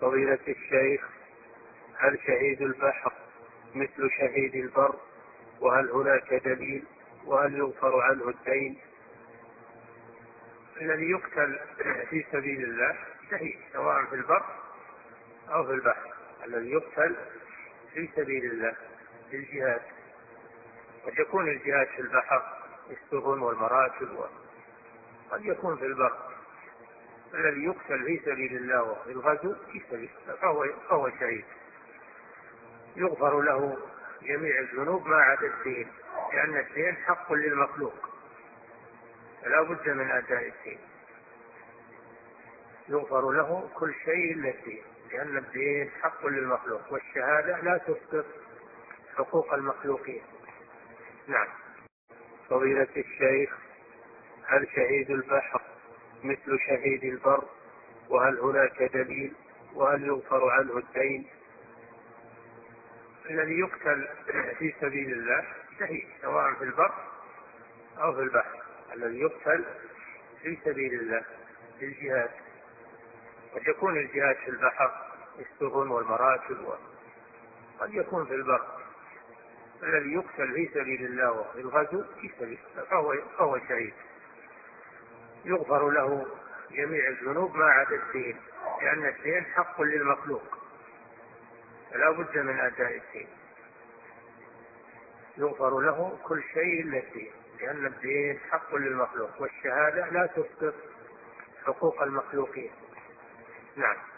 فضيلة الشيخ، هل شهيد البحر مثل شهيد البر؟ وهل هناك دليل؟ وهل يغفر عنه الدين؟ الذي يقتل في سبيل الله شهيد سواء في البر أو في البحر. الذي يقتل في سبيل الله في الجهاد، قد يكون الجهاد في البحر السفن والمراكب، وقد يكون في البر. الذي يقتل في سبيل الله وفي الغزو في سبيل فهو شهيد، يغفر له جميع الذنوب ما عدا الدين، لأن الدين حق للمخلوق فلا بد من أداء الدين. يغفر له كل شيء إلا الدين، لأن الدين حق للمخلوق، والشهادة لا تسقط حقوق المخلوقين. نعم. فضيلة الشيخ، هل شهيد البحر مثل شهيد البر؟ وهل هناك دليل؟ وهل يغفر عنه الدين؟ الذي يقتل في سبيل الله شهيد سواء في البر أو في البحر. الذي يقتل في سبيل الله في الجهاد، قد يكون الجهاد في البحر السفن والمراكب، وقد يكون في البر. الذي يقتل في سبيل الله وفي الغزو في سبيل فهو شهيد، يغفر له جميع الذنوب ما عدا الدين، لأن الدين حق للمخلوق فلا بد من أداء الدين. يغفر له كل شيء إلا الدين، لأن الدين حق للمخلوق، والشهادة لا تسقط حقوق المخلوقين. نعم.